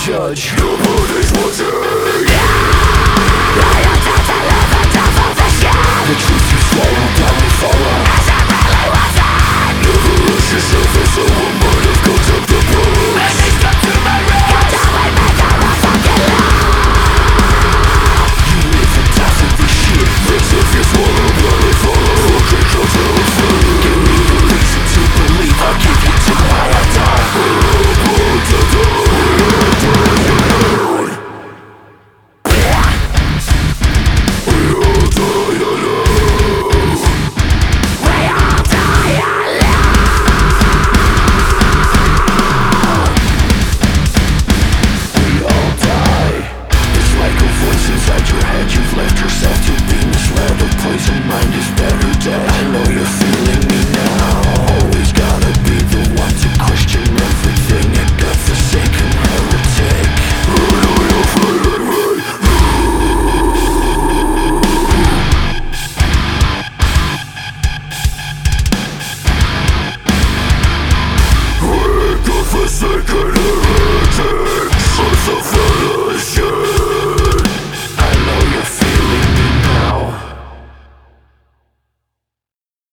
judge. Nobody's watching. The truth you swallow, blindly follow. Is it really worth it? Never rush yourself as someone might have cut up the books. And they stuck to my wrist. You don't make me go a fucking lie. You live and die for this shit. As if you swallow, blindly follow. Okay, cut out food. Give me the reason to believe. I'll give you to why I die. Inside your head, you've left yourself to be misled. A poison mind is better dead. I know you're feeling me now. Always gotta be the one to question everything. A godforsaken heretic. Godforsaken heretic. Source of